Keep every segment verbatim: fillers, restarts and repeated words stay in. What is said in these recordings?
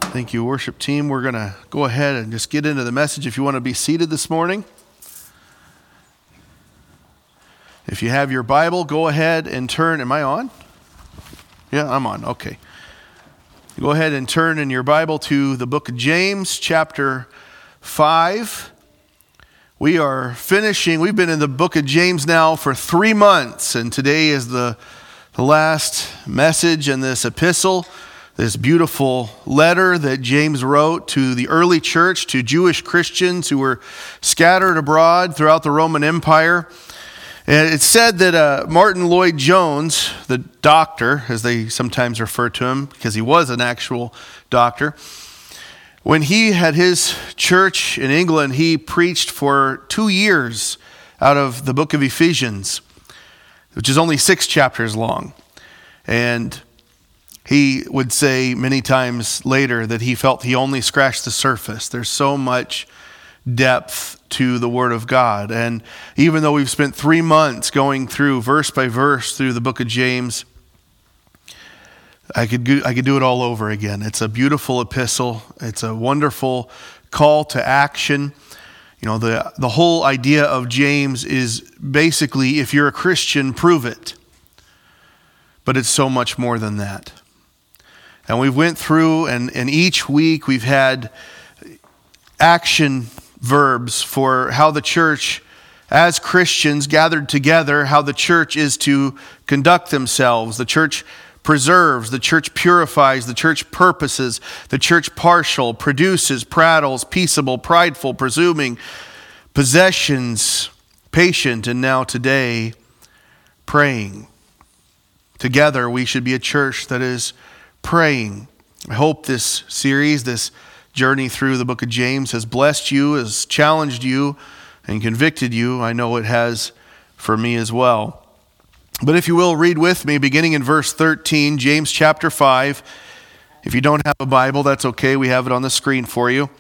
Thank you, worship team. We're going to go ahead and just get into the message. If you want to be seated this morning, if you have your Bible, go ahead and turn. Am I on? Yeah, I'm on. Okay. Go ahead and turn in your Bible to the book of James, chapter five. We are finishing. We've been in the book of James now for three months, and today is the, the last message in this epistle. This beautiful letter that James wrote to the early church, to Jewish Christians who were scattered abroad throughout the Roman Empire. And it's said that uh, Martin Lloyd-Jones, the doctor, as they sometimes refer to him, because he was an actual doctor, when he had his church in England, he preached for two years out of the book of Ephesians, which is only six chapters long. And he would say many times later that he felt he only scratched the surface. There's so much depth to the Word of God. And even though we've spent three months going through verse by verse through the book of James, I could do, I could do it all over again. It's a beautiful epistle. It's a wonderful call to action. You know, the, the whole idea of James is basically, if you're a Christian, prove it. But it's so much more than that. And we went through, and, and each week we've had action verbs for how the church, as Christians gathered together, how the church is to conduct themselves. The church preserves, the church purifies, the church purposes, the church partial, produces, prattles, peaceable, prideful, presuming, possessions, patient, and now today, praying. Together we should be a church that is praying. I hope this series, this journey through the book of James has blessed you, has challenged you, and convicted you. I know it has for me as well. But if you will, read with me, beginning in verse thirteen, James chapter five. If you don't have a Bible, that's okay. We have it on the screen for you.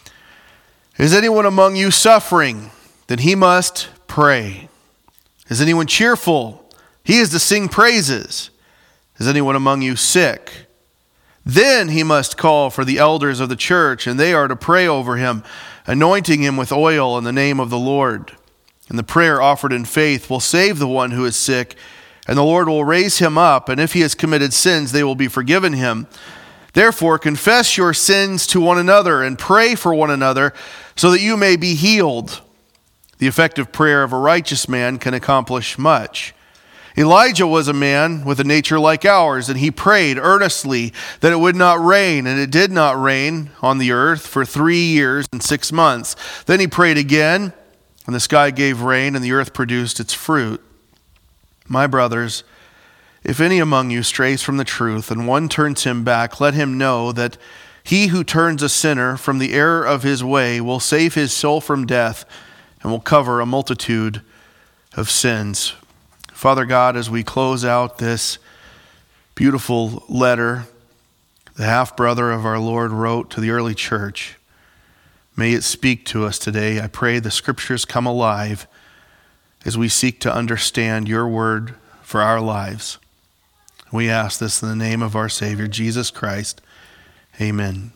Is anyone among you suffering? Then he must pray. Is anyone cheerful? He is to sing praises. Is anyone among you sick? Then he must call for the elders of the church, and they are to pray over him, anointing him with oil in the name of the Lord. And the prayer offered in faith will save the one who is sick, and the Lord will raise him up, and if he has committed sins, they will be forgiven him. Therefore, confess your sins to one another, and pray for one another, so that you may be healed. The effective prayer of a righteous man can accomplish much. Elijah was a man with a nature like ours, and he prayed earnestly that it would not rain, and it did not rain on the earth for three years and six months. Then he prayed again, and the sky gave rain, and the earth produced its fruit. My brothers, if any among you strays from the truth, and one turns him back, let him know that he who turns a sinner from the error of his way will save his soul from death, and will cover a multitude of sins. Father God, as we close out this beautiful letter the half-brother of our Lord wrote to the early church, may it speak to us today. I pray the scriptures come alive as we seek to understand your word for our lives. We ask this in the name of our Savior, Jesus Christ. Amen.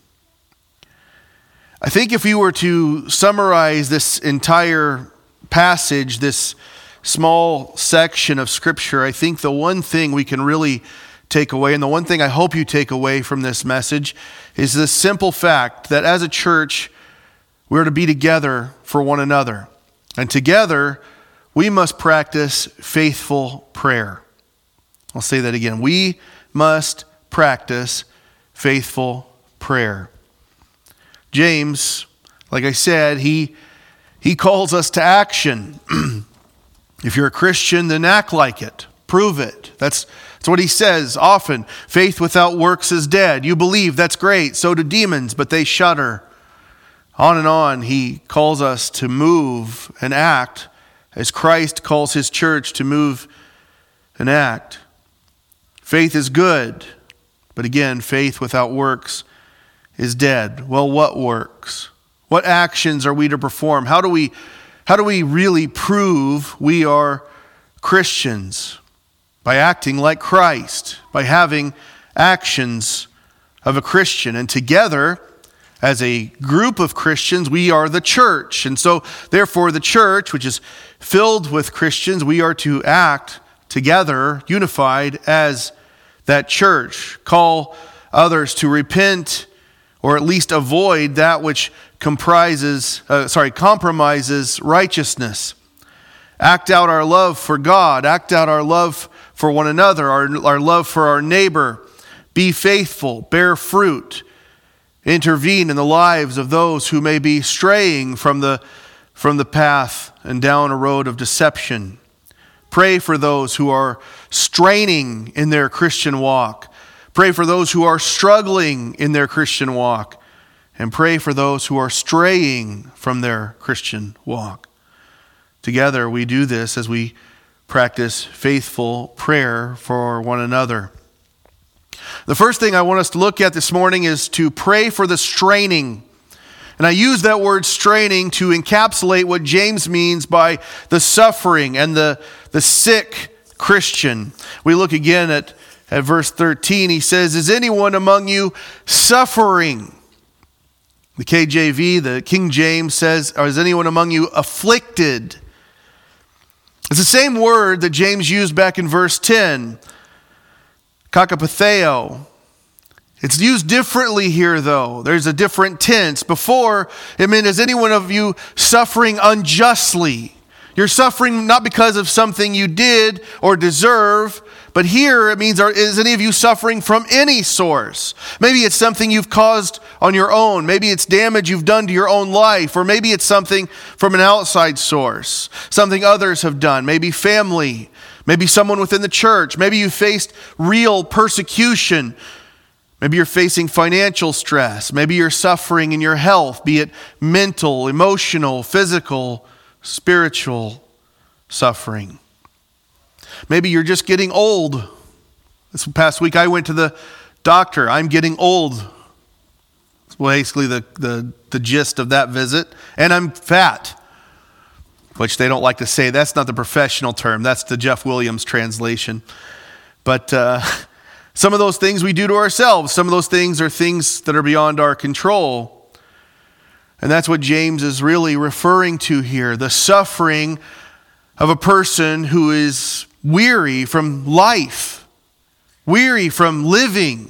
I think if you were to summarize this entire passage, this small section of Scripture, I think the one thing we can really take away, and the one thing I hope you take away from this message, is this simple fact that as a church, we're to be together for one another. And together, we must practice faithful prayer. I'll say that again. We must practice faithful prayer. James, like I said, he, he calls us to action. If you're a Christian, then act like it. Prove it. That's, that's what he says often. Faith without works is dead. You believe, that's great. So do demons, but they shudder. On and on, he calls us to move and act as Christ calls his church to move and act. Faith is good, but again, faith without works is dead. Well, what works? What actions are we to perform? How do we How do we really prove we are Christians? By acting like Christ, by having actions of a Christian. And together, as a group of Christians, we are the church. And so, therefore, the church, which is filled with Christians, we are to act together, unified as that church. Call others to repent, or at least avoid that which comprises, uh, sorry, compromises righteousness. Act out our love for God. Act out our love for one another, our, our love for our neighbor. Be faithful, bear fruit. Intervene in the lives of those who may be straying from the, from the path and down a road of deception. Pray for those who are straining in their Christian walk. Pray for those who are struggling in their Christian walk. And pray for those who are straying from their Christian walk. Together we do this as we practice faithful prayer for one another. The first thing I want us to look at this morning is to pray for the straining. And I use that word straining to encapsulate what James means by the suffering and the, the sick Christian. We look again at, at verse thirteen. He says, is anyone among you suffering? The K J V, the King James says, or is anyone among you afflicted? It's the same word that James used back in verse ten. Kakapatheo. It's used differently here, though. There's a different tense. Before, it meant, is any one of you suffering unjustly? You're suffering not because of something you did or deserve, but here it means, are, is any of you suffering from any source? Maybe it's something you've caused on your own. Maybe it's damage you've done to your own life, or maybe it's something from an outside source, something others have done, maybe family. Maybe someone within the church. Maybe you faced real persecution. Maybe you're facing financial stress. Maybe you're suffering in your health, be it mental, emotional, physical, spiritual suffering. Maybe you're just getting old. This past week I went to the doctor. I'm getting old. That's basically the, the, the gist of that visit. And I'm fat. Which they don't like to say. That's not the professional term. That's the Jeff Williams translation. But uh, some of those things we do to ourselves. Some of those things are things that are beyond our control. And that's what James is really referring to here. The suffering of a person who is weary from life. Weary from living.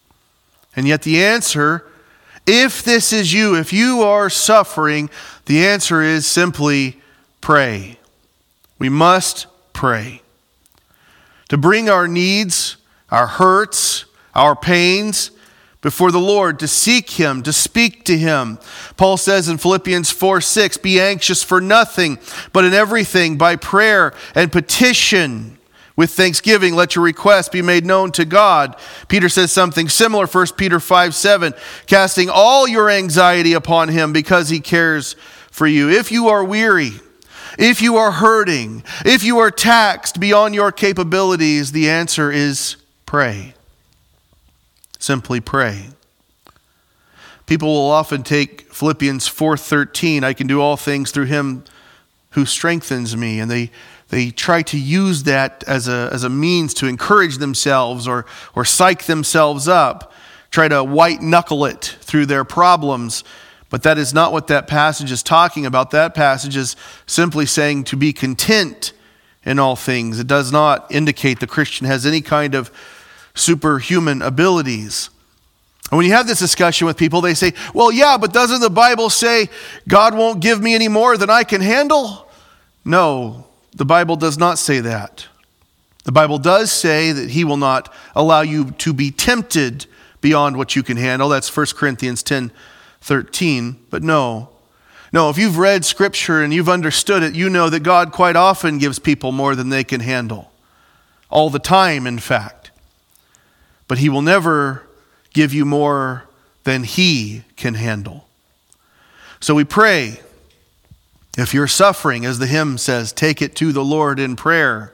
And yet the answer, if this is you, if you are suffering, the answer is simply pray. We must pray. To bring our needs, our hurts, our pains before the Lord, to seek Him, to speak to Him. Paul says in Philippians four six, be anxious for nothing, but in everything by prayer and petition with thanksgiving, let your requests be made known to God. Peter says something similar, First Peter five seven, casting all your anxiety upon Him because He cares for you. If you are weary, if you are hurting, if you are taxed beyond your capabilities, the answer is pray. Simply pray. People will often take Philippians four thirteen, I can do all things through Him who strengthens me, and they they try to use that as a as a means to encourage themselves or or psych themselves up, try to white knuckle it through their problems. But that is not what that passage is talking about. That passage is simply saying to be content in all things. It does not indicate the Christian has any kind of superhuman abilities. And when you have this discussion with people, they say, well, yeah, but doesn't the Bible say God won't give me any more than I can handle? No, the Bible does not say that. The Bible does say that He will not allow you to be tempted beyond what you can handle. That's First Corinthians ten thirteen. But no, no, if you've read Scripture and you've understood it, you know that God quite often gives people more than they can handle. All the time, in fact. But He will never give you more than He can handle. So we pray. If you're suffering, as the hymn says, take it to the Lord in prayer.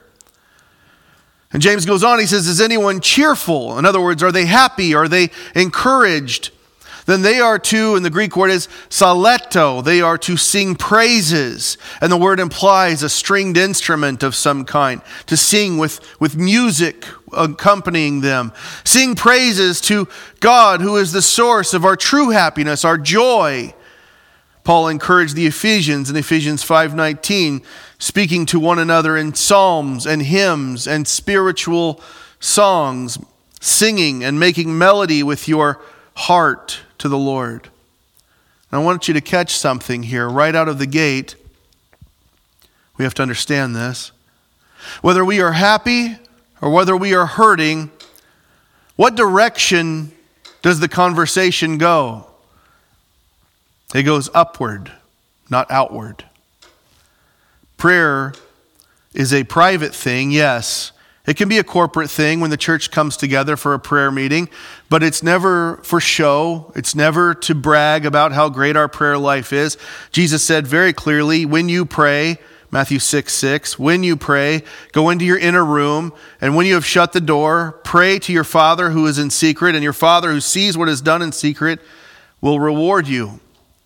And James goes on, he says, is anyone cheerful? In other words, are they happy? Are they encouraged? then they are to, and the Greek word is psalleto, they are to sing praises. And the word implies a stringed instrument of some kind, to sing with, with music accompanying them. Sing praises to God, who is the source of our true happiness, our joy. Paul encouraged the Ephesians in Ephesians five nineteen, speaking to one another in psalms and hymns and spiritual songs, singing and making melody with your heart to the Lord. And I want you to catch something here right out of the gate. We have to understand this. Whether we are happy or whether we are hurting, what direction does the conversation go? It goes upward, not outward. Prayer is a private thing, yes. It can be a corporate thing when the church comes together for a prayer meeting, but it's never for show. It's never to brag about how great our prayer life is. Jesus said very clearly, when you pray, Matthew six six, when you pray, go into your inner room, and when you have shut the door, pray to your Father who is in secret, and your Father who sees what is done in secret will reward you.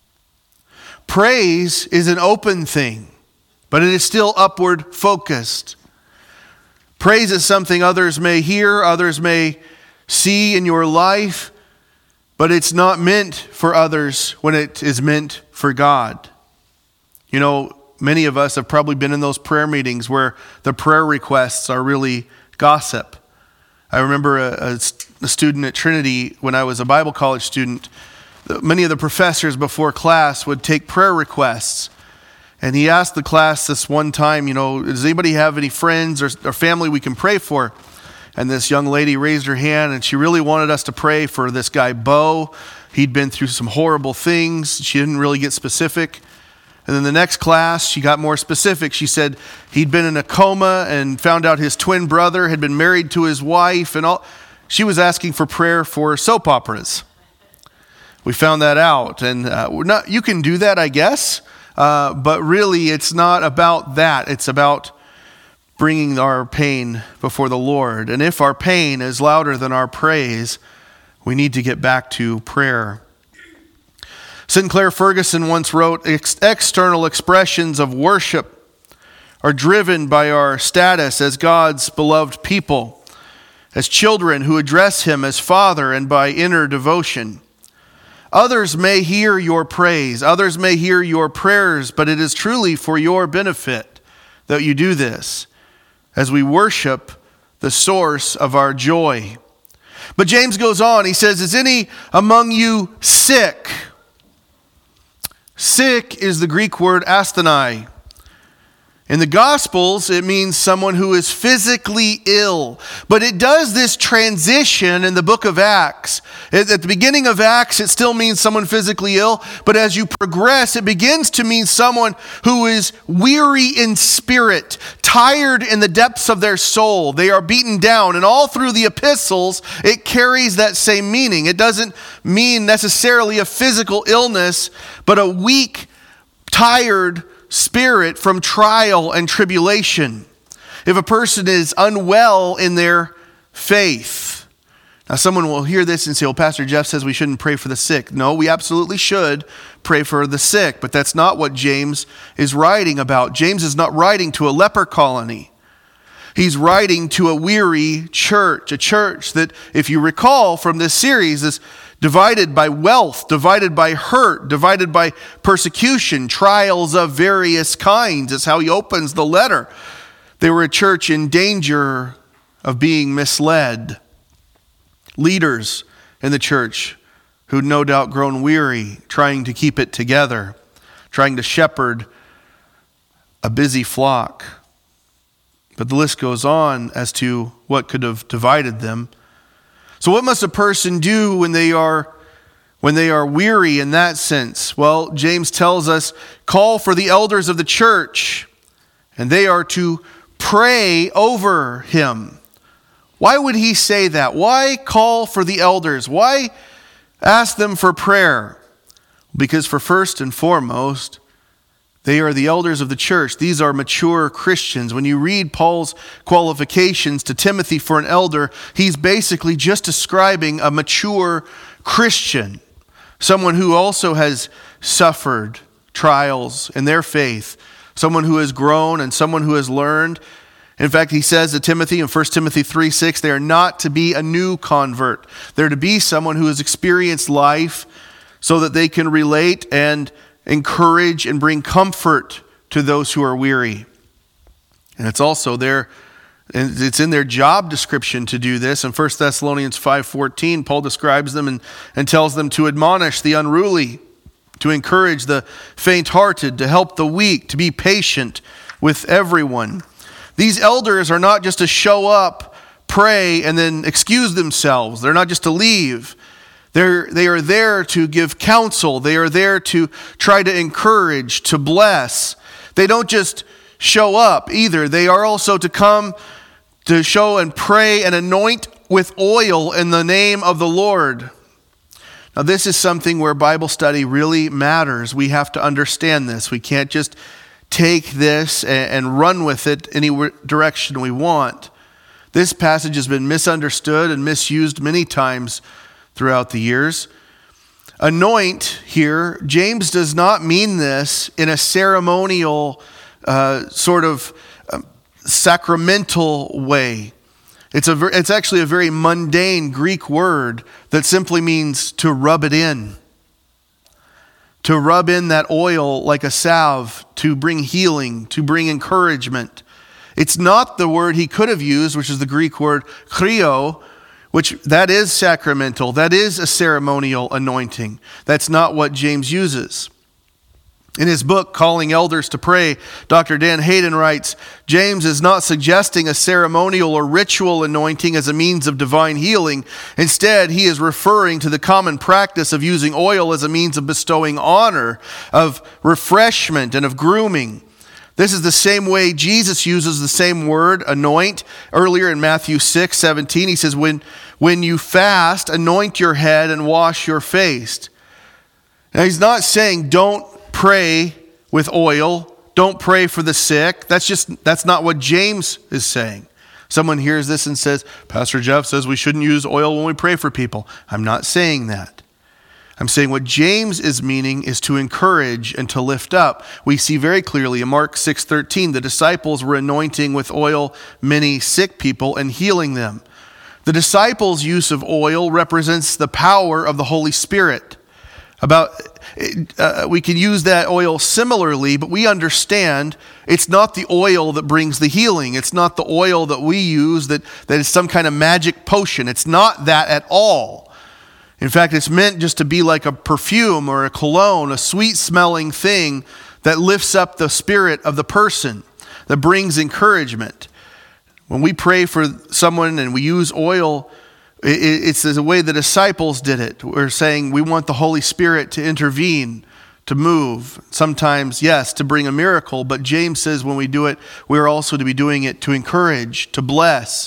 Praise is an open thing, but it is still upward focused. Praise is something others may hear, others may see in your life, but it's not meant for others when it is meant for God. You know, many of us have probably been in those prayer meetings where the prayer requests are really gossip. I remember a, a student at Trinity when I was a Bible college student. Many of the professors before class would take prayer requests. And he asked the class this one time, you know, does anybody have any friends or, or family we can pray for? And this young lady raised her hand, and she really wanted us to pray for this guy, Bo. He'd been through some horrible things. She didn't really get specific. And then the next class, she got more specific. She said he'd been in a coma and found out his twin brother had been married to his wife. And all. She was asking for prayer for soap operas. We found that out. And uh, we're not, you can do that, I guess. Uh, but really, it's not about that. It's about bringing our pain before the Lord. And if our pain is louder than our praise, we need to get back to prayer. Sinclair Ferguson once wrote, Ex- external expressions of worship are driven by our status as God's beloved people, as children who address Him as Father, and by inner devotion. Others may hear your praise, others may hear your prayers, but it is truly for your benefit that you do this, as we worship the source of our joy. But James goes on, he says, is any among you sick? Sick is the Greek word astheni. In the Gospels, it means someone who is physically ill. But it does this transition in the book of Acts. At the beginning of Acts, it still means someone physically ill. But as you progress, it begins to mean someone who is weary in spirit, tired in the depths of their soul. They are beaten down. And all through the epistles, it carries that same meaning. It doesn't mean necessarily a physical illness, but a weak, tired spirit from trial and tribulation. If a person is unwell in their faith. Now someone will hear this and say, well, Pastor Jeff says we shouldn't pray for the sick. No, we absolutely should pray for the sick, but that's not what James is writing about. James is not writing to a leper colony. He's writing to a weary church, a church that, if you recall from this series, is divided by wealth, divided by hurt, divided by persecution, trials of various kinds. That's how he opens the letter. They were a church in danger of being misled. Leaders in the church who'd no doubt grown weary, trying to keep it together, trying to shepherd a busy flock. But the list goes on as to what could have divided them. So what must a person do when they are when they are weary in that sense? Well, James tells us, call for the elders of the church, and they are to pray over him. Why would he say that? Why call for the elders? Why ask them for prayer? Because for first and foremost, they are the elders of the church. These are mature Christians. When you read Paul's qualifications to Timothy for an elder, he's basically just describing a mature Christian. someone who also has suffered trials in their faith, someone who has grown and someone who has learned. In fact, he says to Timothy in First Timothy three six, they are not to be a new convert. They're to be someone who has experienced life so that they can relate and encourage and bring comfort to those who are weary. And it's also their, it's in their job description to do this. In First Thessalonians five fourteen, Paul describes them and, and tells them to admonish the unruly, to encourage the faint-hearted, to help the weak, to be patient with everyone. These elders are not just to show up, pray, and then excuse themselves. They're not just to leave. They're, they are there to give counsel. They are there to try to encourage, to bless. They don't just show up either. They are also to come to show and pray and anoint with oil in the name of the Lord. Now, this is something where Bible study really matters. We have to understand this. We can't just take this and run with it any direction we want. This passage has been misunderstood and misused many times throughout the years. Anoint here, James does not mean this in a ceremonial uh, sort of um, sacramental way. It's a it's actually a very mundane Greek word that simply means to rub it in. To rub in that oil like a salve, to bring healing, to bring encouragement. It's not the word he could have used, which is the Greek word chrio, which that is sacramental. That is a ceremonial anointing. That's not what James uses. In his book, Calling Elders to Pray, Doctor Dan Hayden writes, James is not suggesting a ceremonial or ritual anointing as a means of divine healing. Instead, he is referring to the common practice of using oil as a means of bestowing honor, of refreshment, and of grooming. This is the same way Jesus uses the same word, anoint. Earlier in Matthew six seventeen, he says, when, when you fast, anoint your head and wash your face. Now, he's not saying don't pray with oil. Don't pray for the sick. That's just, that's not what James is saying. Someone hears this and says, Pastor Jeff says we shouldn't use oil when we pray for people. I'm not saying that. I'm saying what James is meaning is to encourage and to lift up. We see very clearly in Mark six thirteen, the disciples were anointing with oil many sick people and healing them. The disciples' use of oil represents the power of the Holy Spirit. About uh, we can use that oil similarly, but we understand it's not the oil that brings the healing. It's not the oil that we use that, that is some kind of magic potion. It's not that at all. In fact, it's meant just to be like a perfume or a cologne, a sweet-smelling thing that lifts up the spirit of the person, that brings encouragement. When we pray for someone and we use oil, it's the way the disciples did it. We're saying we want the Holy Spirit to intervene, to move. Sometimes, yes, to bring a miracle, but James says when we do it, we're also to be doing it to encourage, to bless.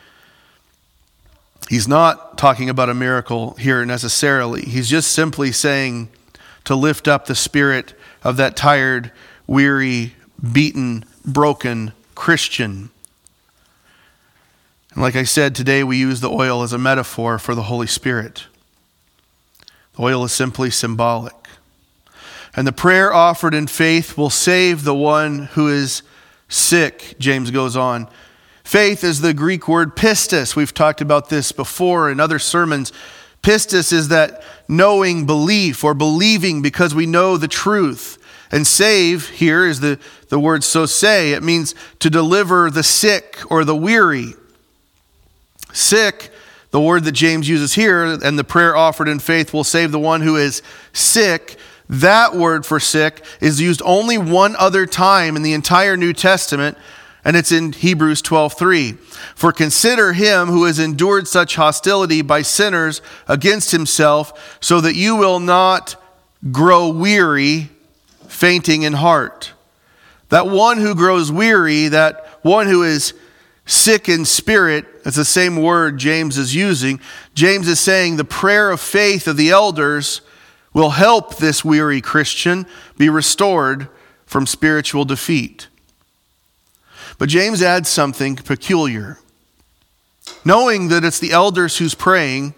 He's not talking about a miracle here necessarily. He's just simply saying to lift up the spirit of that tired, weary, beaten, broken Christian. And like I said, today we use the oil as a metaphor for the Holy Spirit. The oil is simply symbolic. And the prayer offered in faith will save the one who is sick, James goes on. Faith is the Greek word pistis. We've talked about this before in other sermons. Pistis is that knowing belief or believing because we know the truth. And save here is the, the word sose. It means to deliver the sick or the weary. Sick, the word that James uses here, and the prayer offered in faith will save the one who is sick. That word for sick is used only one other time in the entire New Testament, and it's in Hebrews twelve three. For consider him who has endured such hostility by sinners against himself, so that you will not grow weary, fainting in heart. That one who grows weary, that one who is sick in spirit, it's the same word James is using. James is saying the prayer of faith of the elders will help this weary Christian be restored from spiritual defeat. But James adds something peculiar. Knowing that it's the elders who's praying,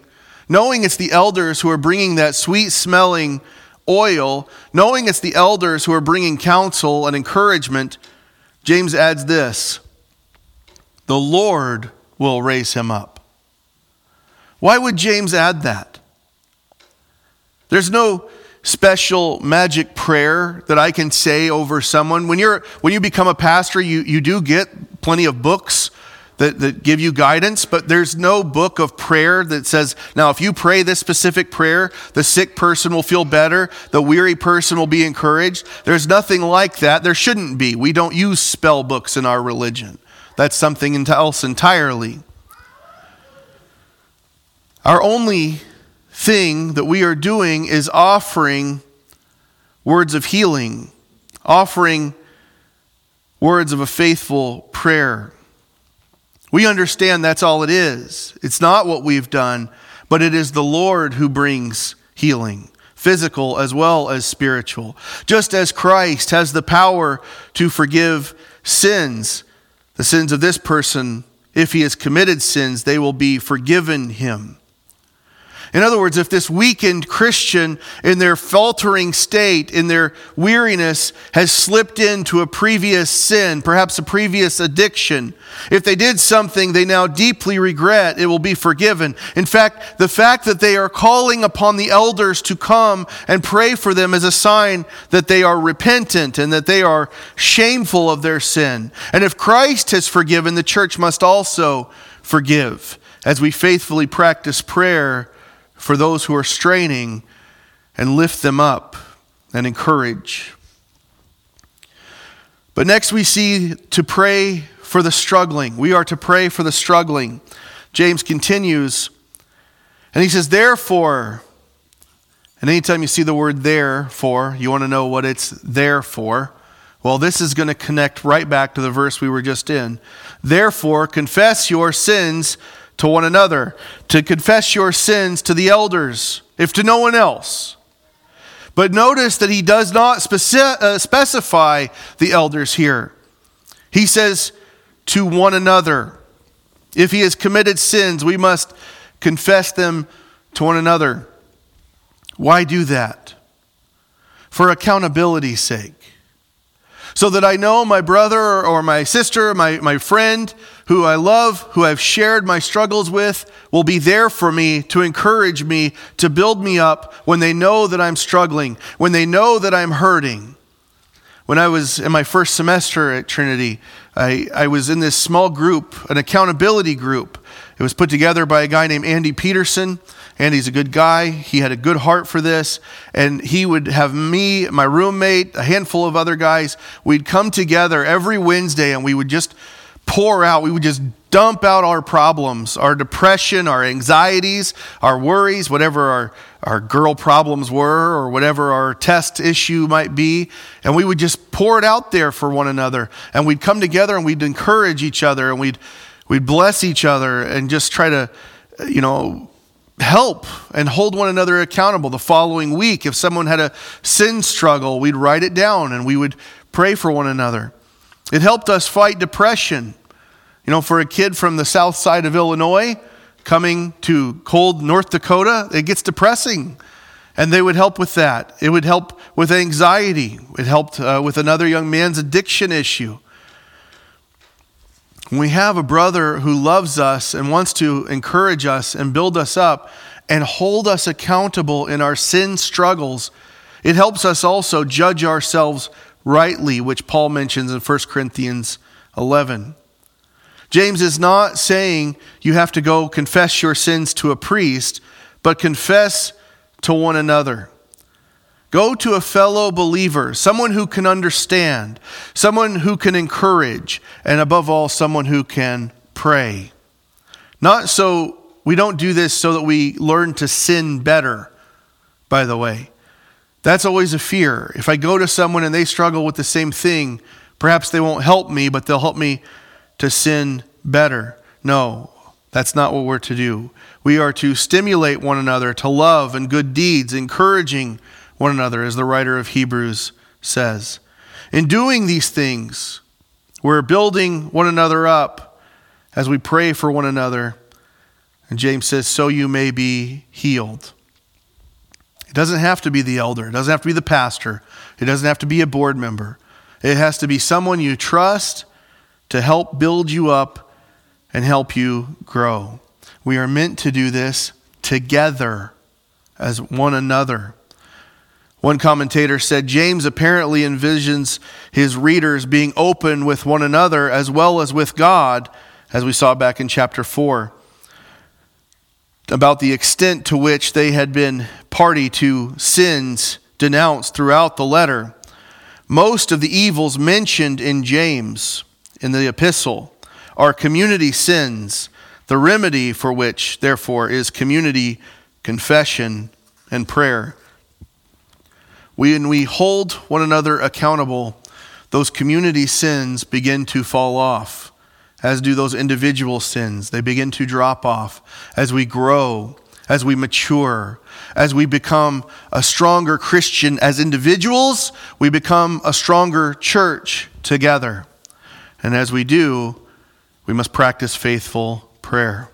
knowing it's the elders who are bringing that sweet-smelling oil, knowing it's the elders who are bringing counsel and encouragement, James adds this: the Lord will raise him up. Why would James add that? There's no special magic prayer that I can say over someone. When you're when you become a pastor, you, you do get plenty of books that, that give you guidance, but there's no book of prayer that says, now if you pray this specific prayer, the sick person will feel better, the weary person will be encouraged. There's nothing like that. There shouldn't be. We don't use spell books in our religion. That's something else entirely. Our only thing that we are doing is offering words of healing, offering words of a faithful prayer. We understand that's all it is. It's not what we've done, but it is the Lord who brings healing, physical as well as spiritual. Just as Christ has the power to forgive sins, the sins of this person, if he has committed sins, they will be forgiven him. In other words, if this weakened Christian in their faltering state, in their weariness, has slipped into a previous sin, perhaps a previous addiction, if they did something they now deeply regret, it will be forgiven. In fact, the fact that they are calling upon the elders to come and pray for them is a sign that they are repentant and that they are shameful of their sin. And if Christ has forgiven, the church must also forgive as we faithfully practice prayer for those who are straining and lift them up and encourage. But next we see to pray for the struggling. We are to pray for the struggling. James continues, and he says, therefore, and anytime you see the word therefore, you want to know what it's there for. Well, this is going to connect right back to the verse we were just in. Therefore, confess your sins to one another, to confess your sins to the elders, if to no one else. But notice that he does not speci- uh, specify the elders here. He says to one another. If he has committed sins, we must confess them to one another. Why do that? For accountability's sake. So that I know my brother or my sister, my, my friend, who I love, who I've shared my struggles with, will be there for me to encourage me, to build me up when they know that I'm struggling, when they know that I'm hurting. When I was in my first semester at Trinity, I, I was in this small group, an accountability group. It was put together by a guy named Andy Peterson. Andy's a good guy. He had a good heart for this. And he would have me, my roommate, a handful of other guys. We'd come together every Wednesday and we would just pour out, we would just dump out our problems, our depression, our anxieties, our worries, whatever our, our girl problems were or whatever our test issue might be. And we would just pour it out there for one another. And we'd come together and we'd encourage each other and we'd, we'd bless each other and just try to, you know, help and hold one another accountable. The following week, if someone had a sin struggle, we'd write it down and we would pray for one another. It helped us fight depression. You know, for a kid from the south side of Illinois coming to cold North Dakota, it gets depressing. And they would help with that. It would help with anxiety. It helped uh, with another young man's addiction issue. When we have a brother who loves us and wants to encourage us and build us up and hold us accountable in our sin struggles, it helps us also judge ourselves rightly, which Paul mentions in First Corinthians eleven. James is not saying you have to go confess your sins to a priest, but confess to one another. Go to a fellow believer, someone who can understand, someone who can encourage, and above all, someone who can pray. Not so, we don't do this so that we learn to sin better, by the way. That's always a fear. If I go to someone and they struggle with the same thing, perhaps they won't help me, but they'll help me to sin better. No, that's not what we're to do. We are to stimulate one another to love and good deeds, encouraging one another, as the writer of Hebrews says. In doing these things, we're building one another up as we pray for one another And James says, so you may be healed. It doesn't have to be the elder. It doesn't have to be the pastor. It doesn't have to be a board member. It has to be someone you trust to help build you up and help you grow. We are meant to do this together as one another. One commentator said, James apparently envisions his readers being open with one another as well as with God, as we saw back in chapter four, about the extent to which they had been party to sins denounced throughout the letter. Most of the evils mentioned in James, in the epistle, are community sins, the remedy for which, therefore, is community confession and prayer. When we hold one another accountable, those community sins begin to fall off, as do those individual sins. They begin to drop off as we grow, as we mature, as we become a stronger Christian as individuals, we become a stronger church together. And as we do, we must practice faithful prayer.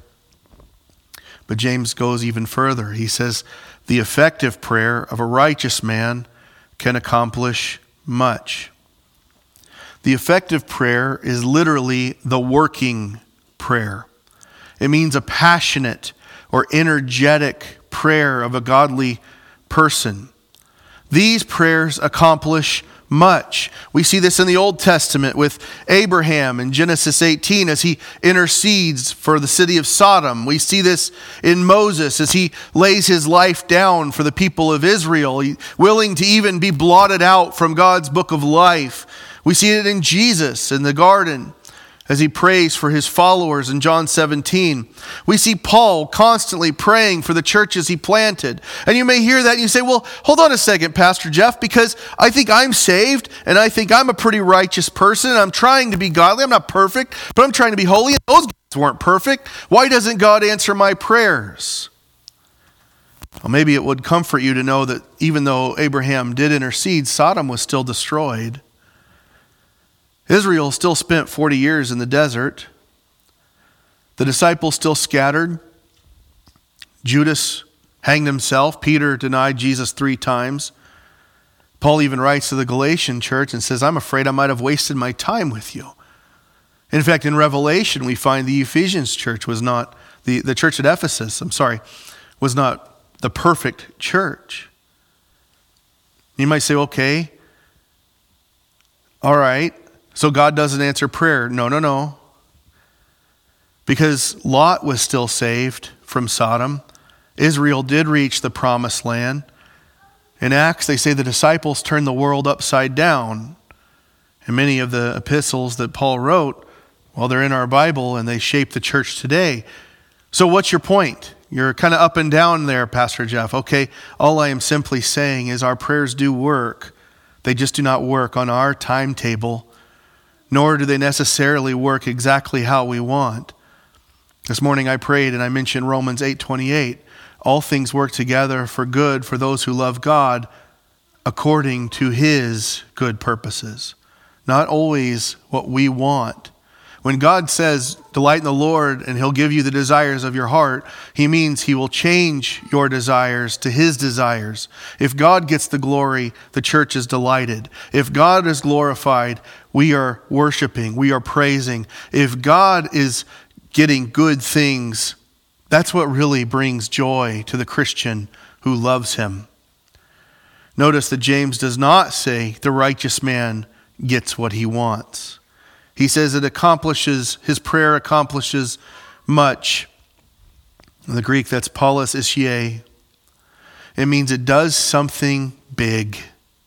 But James goes even further. He says, the effective prayer of a righteous man can accomplish much. The effective prayer is literally the working prayer. It means a passionate or energetic prayer of a godly person. These prayers accomplish much. We see this in the Old Testament with Abraham in Genesis eighteen as he intercedes for the city of Sodom. We see this in Moses as he lays his life down for the people of Israel, willing to even be blotted out from God's book of life. We see it in Jesus in the garden as he prays for his followers in John seventeen. We see Paul constantly praying for the churches he planted. And you may hear that and you say, well, hold on a second, Pastor Jeff, because I think I'm saved and I think I'm a pretty righteous person. And I'm trying to be godly. I'm not perfect, but I'm trying to be holy. And those guys weren't perfect. Why doesn't God answer my prayers? Well, maybe it would comfort you to know that even though Abraham did intercede, Sodom was still destroyed. Israel still spent forty years in the desert. The disciples still scattered. Judas hanged himself. Peter denied Jesus three times. Paul even writes to the Galatian church and says, I'm afraid I might have wasted my time with you. In fact, in Revelation, we find the Ephesians church was not, the, the church at Ephesus, I'm sorry, was not the perfect church. You might say, okay, all right. So God doesn't answer prayer. No, no, no. Because Lot was still saved from Sodom. Israel did reach the promised land. In Acts, they say the disciples turned the world upside down. And many of the epistles that Paul wrote, well, they're in our Bible and they shape the church today. So what's your point? You're kind of up and down there, Pastor Jeff. Okay, all I am simply saying is our prayers do work. They just do not work on our timetable, nor do they necessarily work exactly how we want. This morning I prayed and I mentioned Romans eight twenty-eight. All things work together for good for those who love God according to his good purposes. Not always what we want. When God says, delight in the Lord and he'll give you the desires of your heart, he means he will change your desires to his desires. If God gets the glory, the church is delighted. If God is glorified, we are worshiping, we are praising. If God is getting good things, that's what really brings joy to the Christian who loves him. Notice that James does not say the righteous man gets what he wants. He says it accomplishes, his prayer accomplishes much. In the Greek, that's polis ischie. It means it does something big.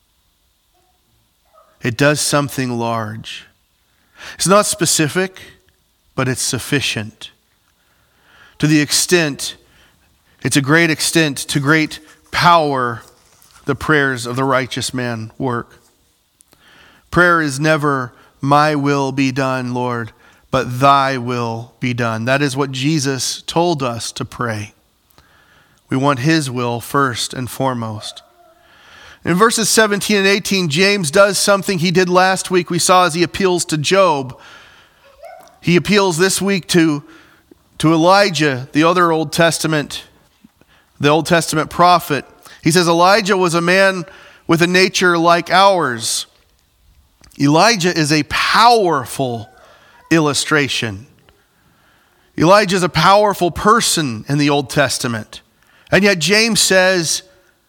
It does something large. It's not specific, but it's sufficient. To the extent, it's a great extent, to great power, the prayers of the righteous man work. Prayer is never, my will be done, Lord, but thy will be done. That is what Jesus told us to pray. We want his will first and foremost. In verses seventeen and eighteen, James does something he did last week. We saw as he appeals to Job. He appeals this week to, to Elijah, the other Old Testament, the Old Testament prophet. He says Elijah was a man with a nature like ours. Elijah is a powerful illustration. Elijah is a powerful person in the Old Testament. And yet James says,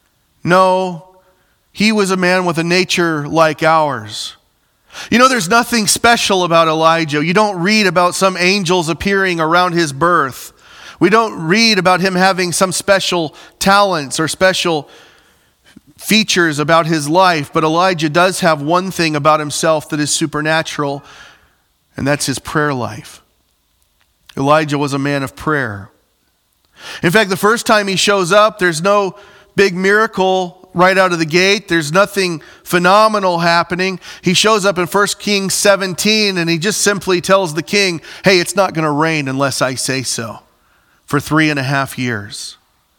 no, he was a man with a nature like ours. You know, there's nothing special about Elijah. You don't read about some angels appearing around his birth. We don't read about him having some special talents or special features about his life. But Elijah does have one thing about himself that is supernatural, and that's his prayer life. Elijah was a man of prayer. In fact, the first time he shows up, there's no big miracle right out of the gate. There's nothing phenomenal happening. He shows up in First Kings seventeen, and he just simply tells the king, hey, it's not going to rain unless I say so, for three and a half years.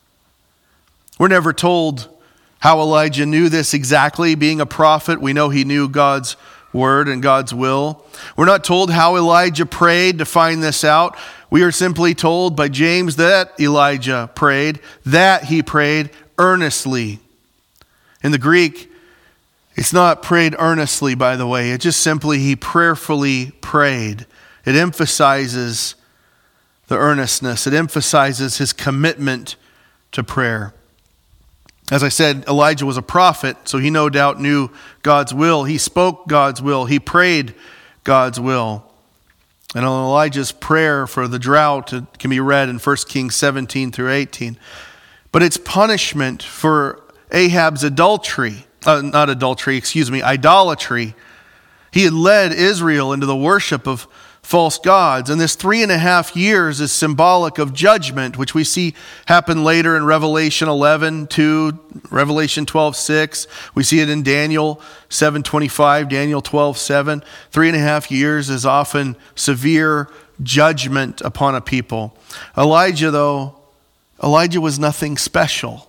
We're never told how Elijah knew this exactly. Being a prophet, we know he knew God's word and God's will. We're not told how Elijah prayed to find this out. We are simply told by James that Elijah prayed, that he prayed earnestly. In the Greek, it's not prayed earnestly, by the way. It's just simply he prayerfully prayed. It emphasizes the earnestness. It emphasizes his commitment to prayer. As I said, Elijah was a prophet, so he no doubt knew God's will. He spoke God's will. He prayed God's will. And on Elijah's prayer for the drought, it can be read in First Kings seventeen through eighteen. But it's punishment for Ahab's adultery, uh, not adultery, excuse me, idolatry. He had led Israel into the worship of false gods. And this three and a half years is symbolic of judgment, which we see happen later in Revelation eleven two, Revelation twelve six. We see it in Daniel seven twenty-five, Daniel twelve seven. Three and a half years is often severe judgment upon a people. Elijah, though, Elijah was nothing special.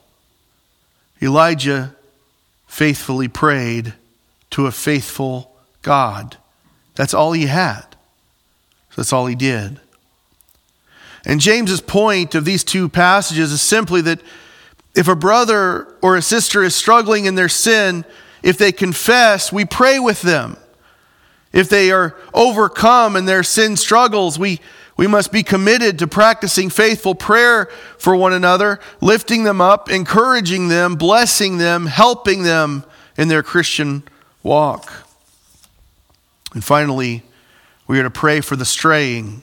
Elijah faithfully prayed to a faithful God. That's all he had. That's all he did. And James's point of these two passages is simply that if a brother or a sister is struggling in their sin, if they confess, we pray with them. If they are overcome in their sin struggles, we We must be committed to practicing faithful prayer for one another, lifting them up, encouraging them, blessing them, helping them in their Christian walk. And finally, we are to pray for the straying.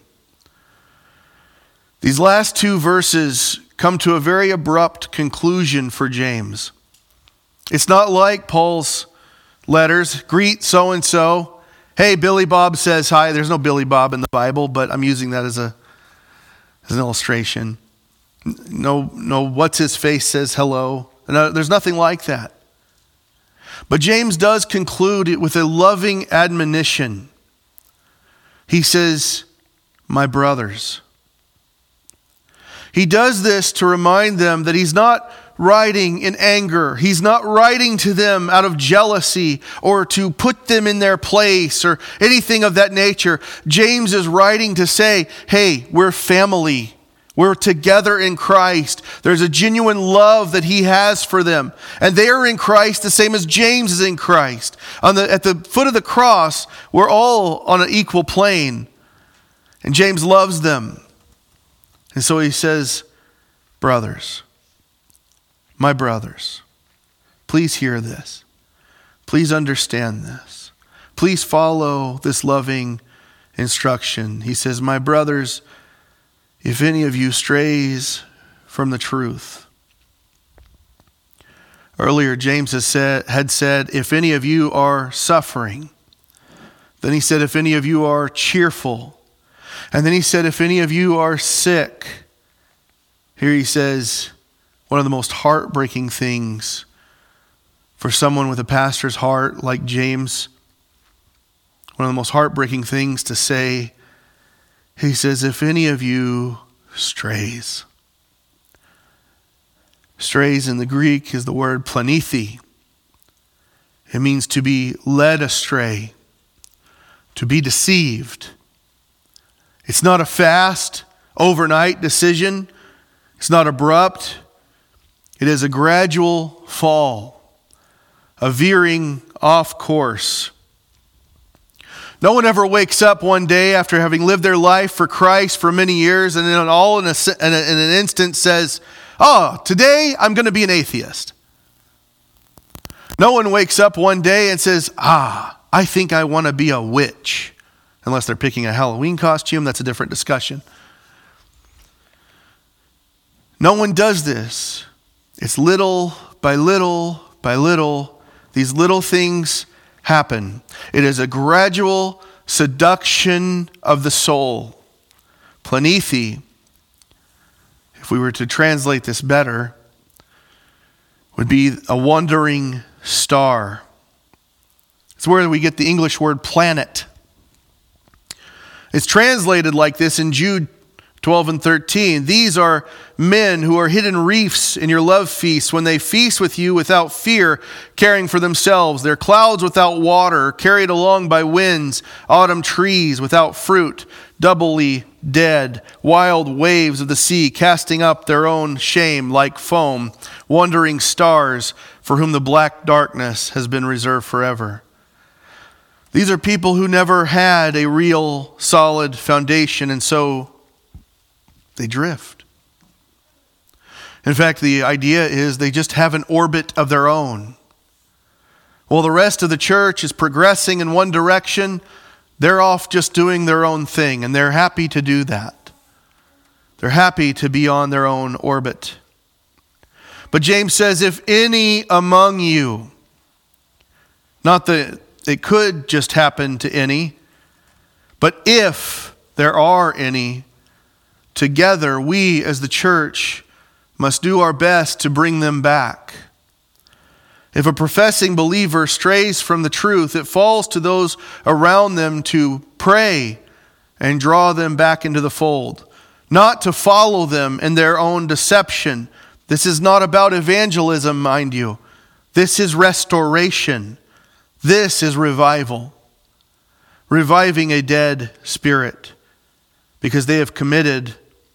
These last two verses come to a very abrupt conclusion for James. It's not like Paul's letters, greet so-and-so. Hey, Billy Bob says hi. There's no Billy Bob in the Bible, but I'm using that as a as an illustration. No, no, what's his face says hello. No, there's nothing like that. But James does conclude it with a loving admonition. He says, my brothers. He does this to remind them that he's not writing in anger. He's not writing to them out of jealousy or to put them in their place or anything of that nature. James is writing to say, hey, we're family. We're together in Christ. There's a genuine love that he has for them. And they are in Christ the same as James is in Christ. On the, at the foot of the cross, we're all on an equal plane. And James loves them. And so he says, brothers, my brothers, please hear this. Please understand this. Please follow this loving instruction. He says, my brothers, if any of you strays from the truth. Earlier, James has said, had said, if any of you are suffering. Then he said, if any of you are cheerful. And then he said, if any of you are sick. Here he says, one of the most heartbreaking things for someone with a pastor's heart like James, one of the most heartbreaking things to say, he says, if any of you strays. Strays in the Greek is the word planethi. It means to be led astray, to be deceived. It's not a fast overnight decision. It's not abrupt. It is a gradual fall, a veering off course. No one ever wakes up one day after having lived their life for Christ for many years and then all in, a, in, a, in an instant says, oh, today I'm going to be an atheist. No one wakes up one day and says, ah, I think I want to be a witch. Unless they're picking a Halloween costume, that's a different discussion. No one does this. It's little by little by little. These little things happen. It is a gradual seduction of the soul. Planithi, if we were to translate this better, would be a wandering star. It's where we get the English word planet. It's translated like this in Jude twelve and thirteen. These are men who are hidden reefs in your love feasts when they feast with you without fear, caring for themselves. They're clouds without water, carried along by winds, autumn trees without fruit, doubly dead, wild waves of the sea casting up their own shame like foam, wandering stars for whom the black darkness has been reserved forever. These are people who never had a real solid foundation, and so they drift. In fact, the idea is they just have an orbit of their own. While the rest of the church is progressing in one direction, they're off just doing their own thing, and they're happy to do that. They're happy to be on their own orbit. But James says, if any among you, not that it could just happen to any, but if there are any, together we as the church must do our best to bring them back. If a professing believer strays from the truth, it falls to those around them to pray and draw them back into the fold, not to follow them in their own deception. This is not about evangelism, mind you. This is restoration. This is revival. Reviving a dead spirit because they have committed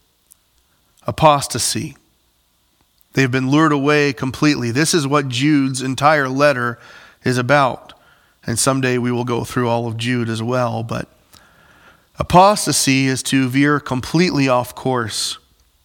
apostasy. They've been lured away completely. This is what Jude's entire letter is about. And someday we will go through all of Jude as well. But apostasy is to veer completely off course,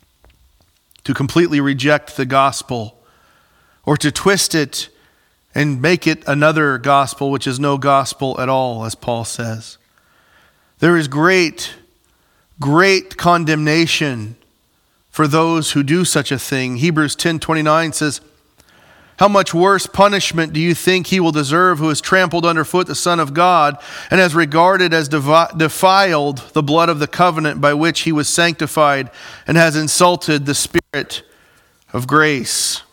to completely reject the gospel, or to twist it and make it another gospel, which is no gospel at all, as Paul says. There is great, great condemnation for those who do such a thing. Hebrews ten twenty-nine says, how much worse punishment do you think he will deserve who has trampled underfoot the Son of God and has regarded as devi- defiled the blood of the covenant by which he was sanctified and has insulted the Spirit of grace?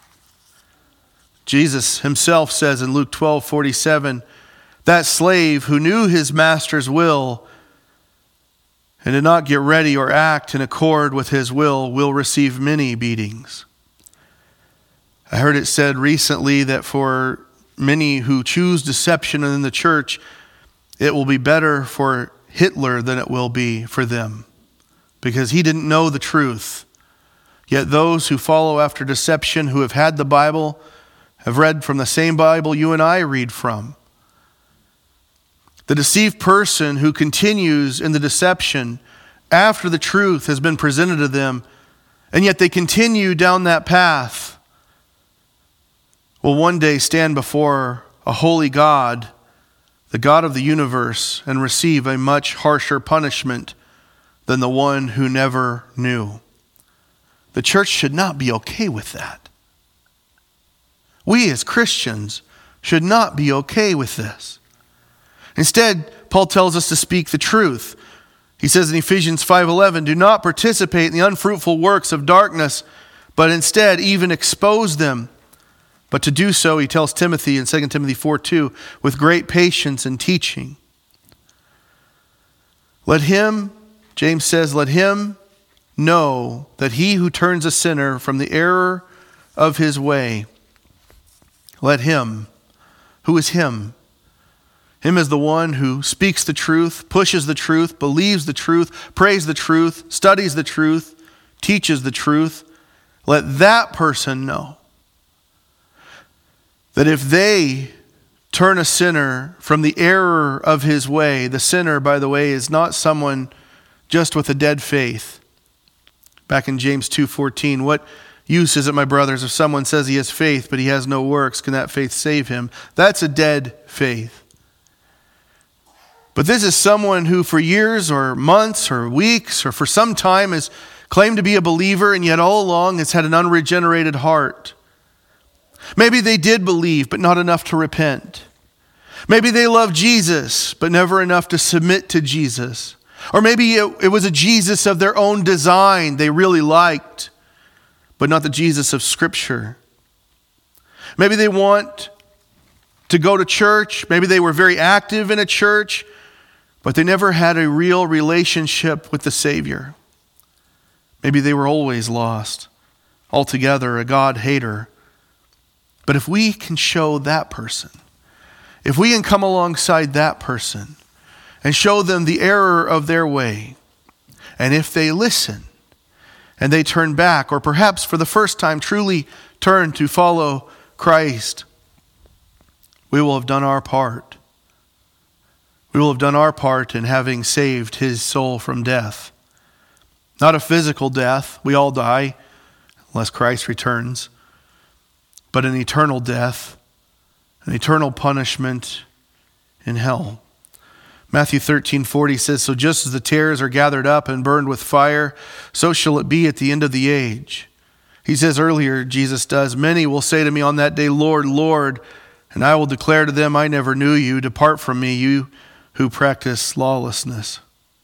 Jesus himself says in Luke twelve forty-seven, that slave who knew his master's will and did not get ready or act in accord with his will will receive many beatings. I heard it said recently that for many who choose deception in the church, it will be better for Hitler than it will be for them, because he didn't know the truth. Yet those who follow after deception, who have had the Bible, have read from the same Bible you and I read from. The deceived person who continues in the deception after the truth has been presented to them, and yet they continue down that path, will one day stand before a holy God, the God of the universe, and receive a much harsher punishment than the one who never knew. The church should not be okay with that. We as Christians should not be okay with this. Instead, Paul tells us to speak the truth. He says in Ephesians five eleven, do not participate in the unfruitful works of darkness, but instead even expose them. But to do so, he tells Timothy in Second Timothy four two, with great patience and teaching. Let him, James says, let him know that he who turns a sinner from the error of his way, let him, who is him? Him as the one who speaks the truth, pushes the truth, believes the truth, prays the truth, studies the truth, teaches the truth. Let that person know that if they turn a sinner from the error of his way, the sinner, by the way, is not someone just with a dead faith. Back in James two fourteen, what use is it, my brothers, if someone says he has faith but he has no works? Can that faith save him? That's a dead faith. But this is someone who for years or months or weeks or for some time has claimed to be a believer and yet all along has had an unregenerated heart. Maybe they did believe but not enough to repent. Maybe they loved Jesus but never enough to submit to Jesus. Or maybe it, it was a Jesus of their own design they really liked, but not the Jesus of Scripture. Maybe they want to go to church. Maybe they were very active in a church, but they never had a real relationship with the Savior. Maybe they were always lost, altogether a God hater. But if we can show that person, if we can come alongside that person and show them the error of their way, and if they listen and they turn back, or perhaps for the first time truly turn to follow Christ, we will have done our part. We will have done our part in having saved his soul from death. Not a physical death, we all die unless Christ returns, but an eternal death, an eternal punishment in hell. Matthew thirteen forty says, so just as the tares are gathered up and burned with fire, so shall it be at the end of the age. He says earlier, Jesus does, many will say to me on that day, Lord, Lord, and I will declare to them, I never knew you. Depart from me, you who practice lawlessness.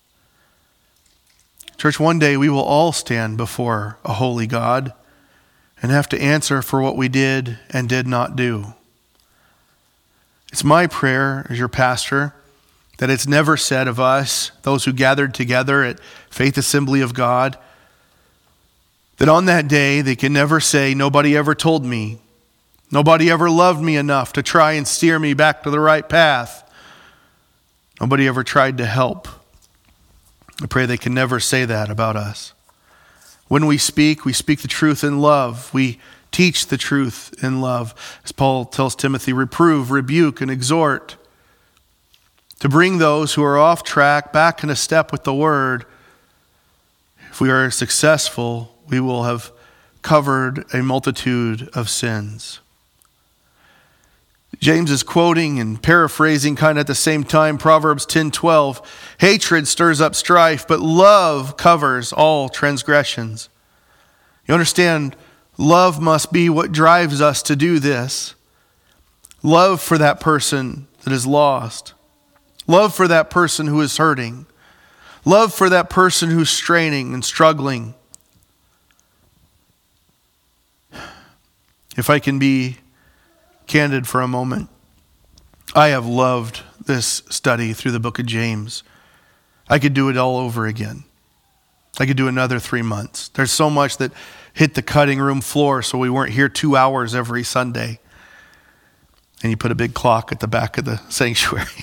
Church, one day we will all stand before a holy God and have to answer for what we did and did not do. It's my prayer as your pastor that it's never said of us, those who gathered together at Faith Assembly of God, that on that day they can never say, nobody ever told me, nobody ever loved me enough to try and steer me back to the right path. Nobody ever tried to help. I pray they can never say that about us. When we speak, we speak the truth in love. We teach the truth in love. As Paul tells Timothy, reprove, rebuke, and exhort. To bring those who are off track back in a step with the word. If we are successful, we will have covered a multitude of sins. James is quoting and paraphrasing kind of at the same time Proverbs ten twelve. Hatred stirs up strife, but love covers all transgressions. You understand, love must be what drives us to do this. Love for that person that is lost. Love for that person who is hurting. Love for that person who's straining and struggling. If I can be candid for a moment, I have loved this study through the book of James. I could do it all over again. I could do another three months. There's so much that hit the cutting room floor so we weren't here two hours every Sunday. And you put a big clock at the back of the sanctuary.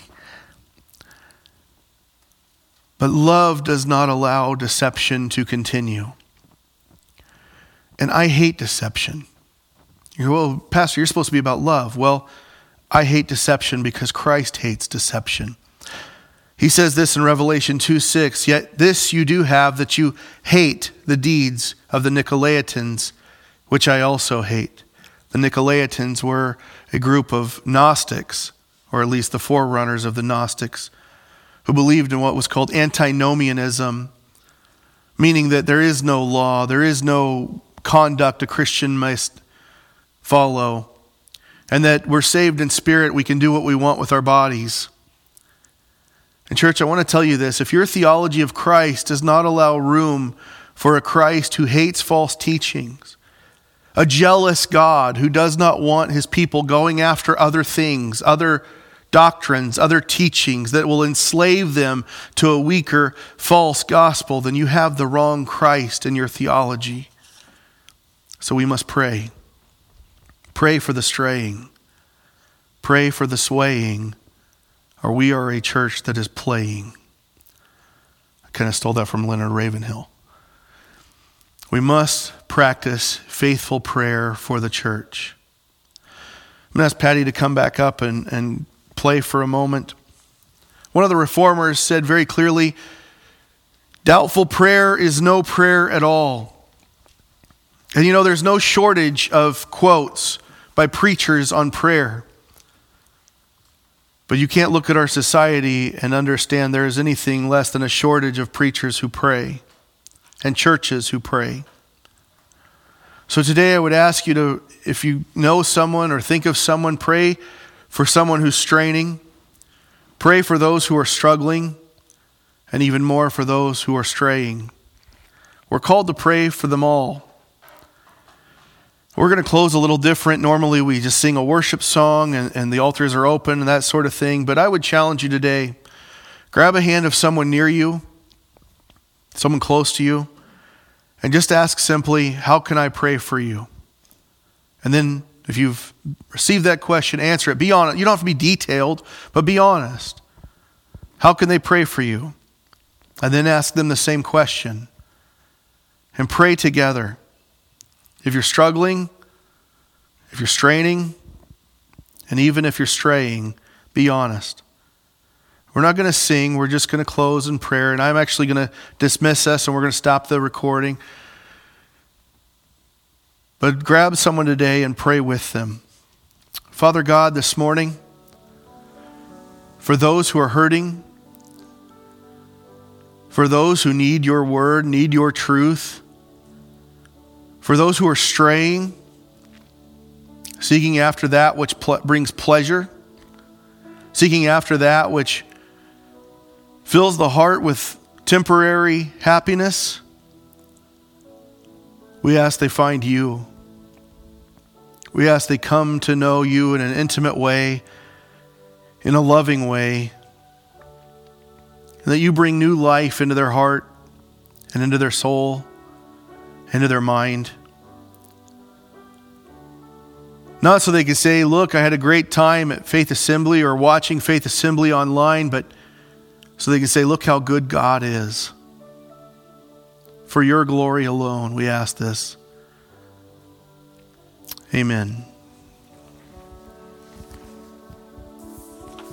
But love does not allow deception to continue. And I hate deception. You go, well, Pastor, you're supposed to be about love. Well, I hate deception because Christ hates deception. He says this in Revelation two six, yet this you do have, that you hate the deeds of the Nicolaitans, which I also hate. The Nicolaitans were a group of Gnostics, or at least the forerunners of the Gnostics, who believed in what was called antinomianism, meaning that there is no law, there is no conduct a Christian must follow, and that we're saved in spirit, we can do what we want with our bodies. And church, I want to tell you this, if your theology of Christ does not allow room for a Christ who hates false teachings, a jealous God who does not want his people going after other things, other doctrines, other teachings that will enslave them to a weaker false gospel, then you have the wrong Christ in your theology. So we must pray. Pray for the straying. Pray for the swaying. or we are a church that is playing. I kind of stole that from Leonard Ravenhill. We must practice faithful prayer for the church. I'm going to ask Patty to come back up and, and play for a moment. One of the reformers said very clearly, doubtful prayer is no prayer at all. And you know, there's no shortage of quotes by preachers on prayer. But you can't look at our society and understand there is anything less than a shortage of preachers who pray and churches who pray. So today I would ask you to, if you know someone or think of someone, pray for someone who's straining. Pray for those who are struggling, and even more for those who are straying. We're called to pray for them all. We're going to close a little different. Normally we just sing a worship song and, and the altars are open and that sort of thing. But I would challenge you today, grab a hand of someone near you, someone close to you, and just ask simply, how can I pray for you? And then if you've received that question, answer it. Be honest. You don't have to be detailed, but be honest. How can they pray for you? And then ask them the same question. And pray together. If you're struggling, if you're straining, and even if you're straying, be honest. We're not going to sing. We're just going to close in prayer. And I'm actually going to dismiss us and we're going to stop the recording. But grab someone today and pray with them. Father God, this morning, for those who are hurting, for those who need your word, need your truth, for those who are straying, seeking after that which pl- brings pleasure, seeking after that which fills the heart with temporary happiness, we ask they find you. We ask they come to know you in an intimate way, in a loving way, and that you bring new life into their heart and into their soul, into their mind. Not so they can say, look, I had a great time at Faith Assembly or watching Faith Assembly online, but so they can say, look how good God is. For your glory alone, we ask this. Amen.